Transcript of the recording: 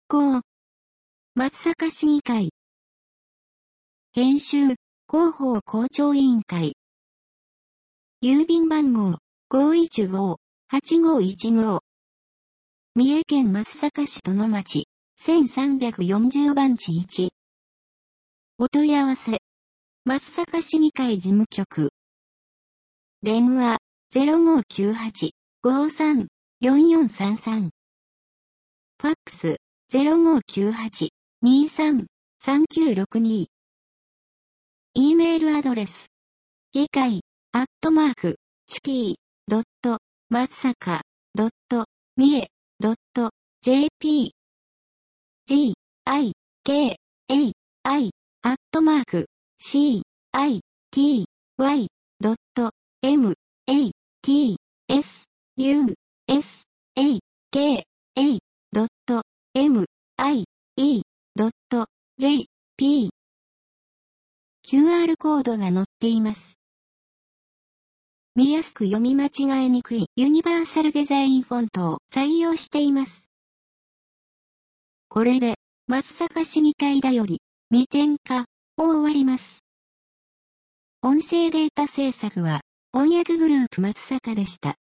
稿。松阪市議会。編集、広報校長委員会。郵便番号、515-8515。三重県松阪市殿町、1340番地1。お問い合わせ。松阪市議会事務局。電話、0598-53-4433。ファックス、0598-23-3962。E メールアドレス。議会、city.matsaka.mie.jp gikai.matsaka.mie.jp QR コードが載っています。見やすく読み間違えにくいユニバーサルデザインフォントを採用しています。これで、松阪市議会だより、未点化を終わります。音声データ制作は、翻訳グループ松阪でした。